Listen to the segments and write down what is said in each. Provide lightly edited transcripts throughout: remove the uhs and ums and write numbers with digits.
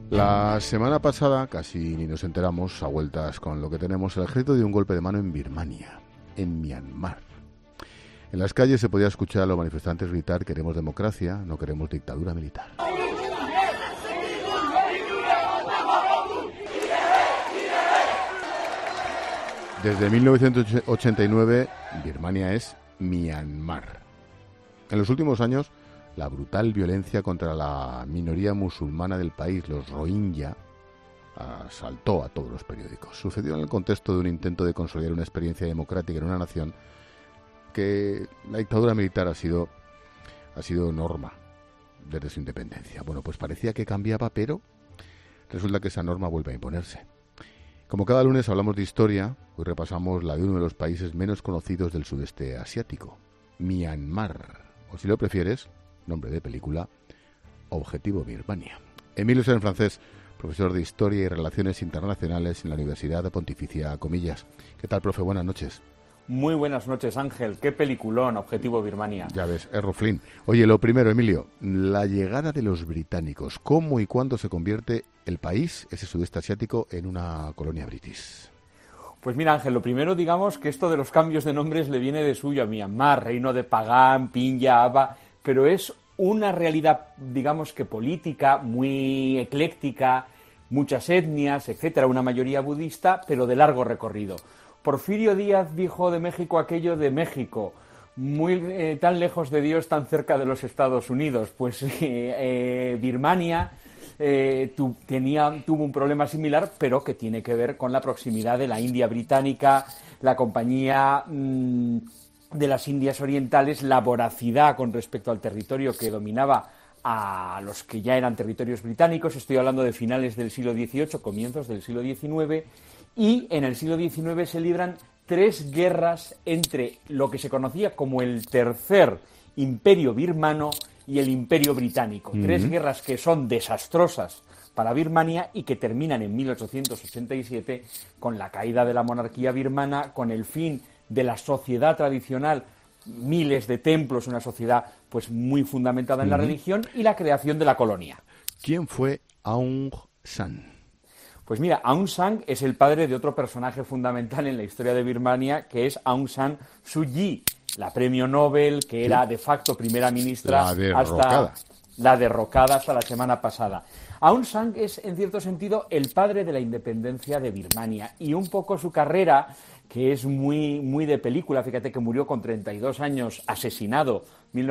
La semana pasada, casi ni nos enteramos, a vueltas con lo que tenemos, el ejército dio un golpe de mano en Birmania, en Myanmar. En las calles se podía escuchar a los manifestantes gritar: queremos democracia, no queremos dictadura militar. Desde 1989, Birmania es Myanmar. En los últimos años, la brutal violencia contra la minoría musulmana del país, los Rohingya, asaltó a todos los periódicos. Sucedió en el contexto de un intento de consolidar una experiencia democrática en una nación que la dictadura militar ha sido norma desde su independencia. Bueno, pues parecía que cambiaba, pero resulta que esa norma vuelve a imponerse. Como cada lunes hablamos de historia, hoy repasamos la de uno de los países menos conocidos del sudeste asiático, Myanmar, o si lo prefieres, nombre de película, Objetivo Birmania. Emilio San Francés, profesor de Historia y Relaciones Internacionales en la Universidad Pontificia Comillas. ¿Qué tal, profe? Buenas noches. Muy buenas noches, Ángel. Qué peliculón, Objetivo Birmania. Ya ves, es Ruflín. Oye, lo primero, Emilio, la llegada de los británicos. ¿Cómo y cuándo se convierte el país, ese sudeste asiático, en una colonia british? Pues mira, Ángel, lo primero, digamos que esto de los cambios de nombres le viene de suyo a Myanmar, reino de Pagán, Pinya, Aba, pero es una realidad, digamos que política, muy ecléctica, muchas etnias, etcétera, una mayoría budista, pero de largo recorrido. Porfirio Díaz dijo de México aquello de México, muy tan lejos de Dios, tan cerca de los Estados Unidos. Pues Birmania tuvo un problema similar, pero que tiene que ver con la proximidad de la India británica, la compañía de las Indias Orientales, la voracidad con respecto al territorio que dominaba a los que ya eran territorios británicos. Estoy hablando de finales del siglo XVIII, comienzos del siglo XIX, y en el siglo XIX se libran 3 guerras entre lo que se conocía como el Tercer Imperio Birmano y el Imperio Británico. 3 guerras que son desastrosas para Birmania y que terminan en 1887 con la caída de la monarquía birmana, con el fin de la sociedad tradicional, miles de templos, una sociedad pues muy fundamentada en la religión, y la creación de la colonia. ¿Quién fue Aung San? Pues mira, Aung San es el padre de otro personaje fundamental en la historia de Birmania, que es Aung San Suu Kyi, la premio Nobel, que era de facto primera ministra la derrocada hasta la semana pasada. Aung San es, en cierto sentido, el padre de la independencia de Birmania, y un poco su carrera, que es muy de película. Fíjate que murió con 32 años, asesinado,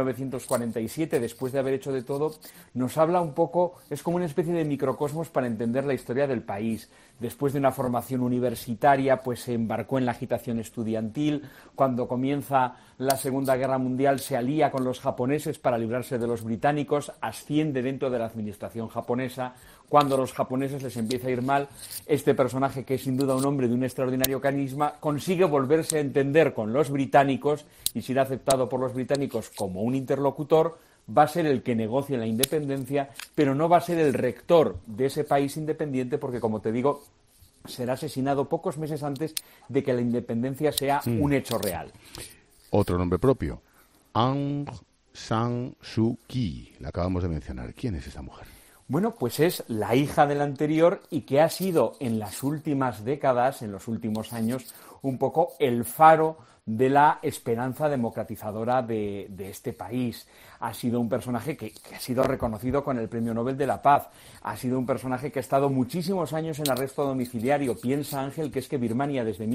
1947, después de haber hecho de todo, nos habla un poco, es como una especie de microcosmos para entender la historia del país. Después de una formación universitaria, pues se embarcó en la agitación estudiantil. Cuando comienza la Segunda Guerra Mundial, se alía con los japoneses para librarse de los británicos, asciende dentro de la administración japonesa. Cuando a los japoneses les empieza a ir mal, este personaje, que es sin duda un hombre de un extraordinario carisma, consigue volverse a entender con los británicos y ser aceptado por los británicos como un interlocutor. Va a ser el que negocie la independencia, pero no va a ser el rector de ese país independiente, porque, como te digo, será asesinado pocos meses antes de que la independencia sea un hecho real. Otro nombre propio, Aung San Suu Kyi, la acabamos de mencionar. ¿Quién es esta mujer? Bueno, pues es la hija del anterior, y que ha sido en las últimas décadas, en los últimos años, un poco el faro de la esperanza democratizadora de este país. Ha sido un personaje que ha sido reconocido con el Premio Nobel de la Paz. Ha sido un personaje que ha estado muchísimos años en arresto domiciliario. Piensa, Ángel, que es que Birmania, desde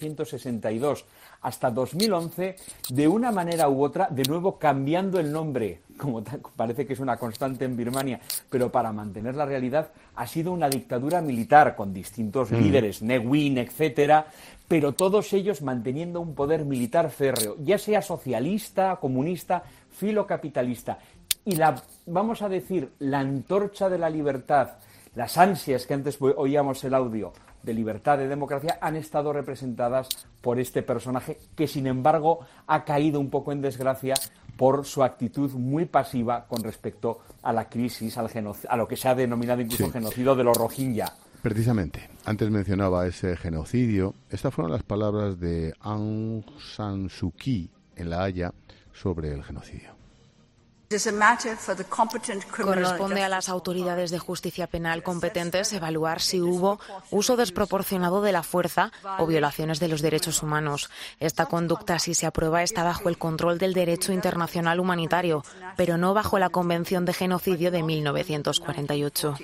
1962 hasta 2011, de una manera u otra, de nuevo cambiando el nombre, como parece que es una constante en Birmania, pero para mantener la realidad, ha sido una dictadura militar con distintos líderes, Ne Win, etcétera, pero todos ellos manteniendo un poder militar férreo, ya sea socialista, comunista, filocapitalista. Y vamos a decir, la antorcha de la libertad, las ansias que antes oíamos el audio de libertad, de democracia, han estado representadas por este personaje, que sin embargo ha caído un poco en desgracia por su actitud muy pasiva con respecto a la crisis, a lo que se ha denominado incluso genocidio de los Rohingya. Precisamente, antes mencionaba ese genocidio. Estas fueron las palabras de Aung San Suu Kyi en La Haya sobre el genocidio. Corresponde a las autoridades de justicia penal competentes evaluar si hubo uso desproporcionado de la fuerza o violaciones de los derechos humanos. Esta conducta, si se aprueba, está bajo el control del derecho internacional humanitario, pero no bajo la Convención de Genocidio de 1948.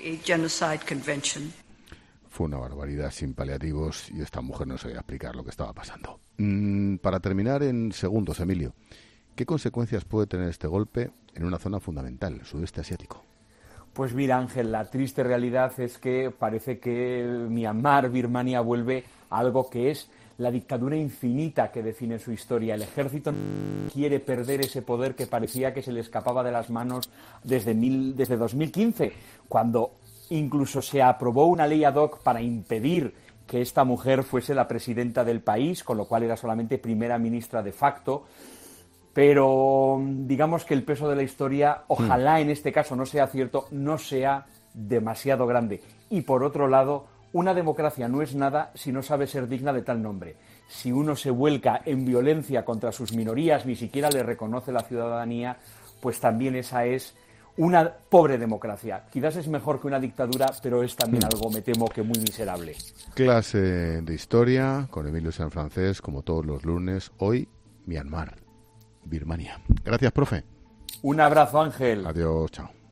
Fue una barbaridad sin paliativos y esta mujer no sabía explicar lo que estaba pasando. Para terminar en segundos, Emilio, ¿qué consecuencias puede tener este golpe en una zona fundamental, el sudeste asiático? Pues mira, Ángel, la triste realidad es que parece que Myanmar, Birmania, vuelve a algo que es la dictadura infinita que define su historia. El ejército no quiere perder ese poder que parecía que se le escapaba de las manos desde 2015, cuando incluso se aprobó una ley ad hoc para impedir que esta mujer fuese la presidenta del país, con lo cual era solamente primera ministra de facto. Pero digamos que el peso de la historia, ojalá en este caso no sea cierto, no sea demasiado grande. Y por otro lado, una democracia no es nada si no sabe ser digna de tal nombre. Si uno se vuelca en violencia contra sus minorías, ni siquiera le reconoce la ciudadanía, pues también esa es una pobre democracia. Quizás es mejor que una dictadura, pero es también algo, me temo, que muy miserable. Clase de historia con Emilio Sanfrancés, como todos los lunes. Hoy, Myanmar, Birmania. Gracias, profe. Un abrazo, Ángel. Adiós, chao.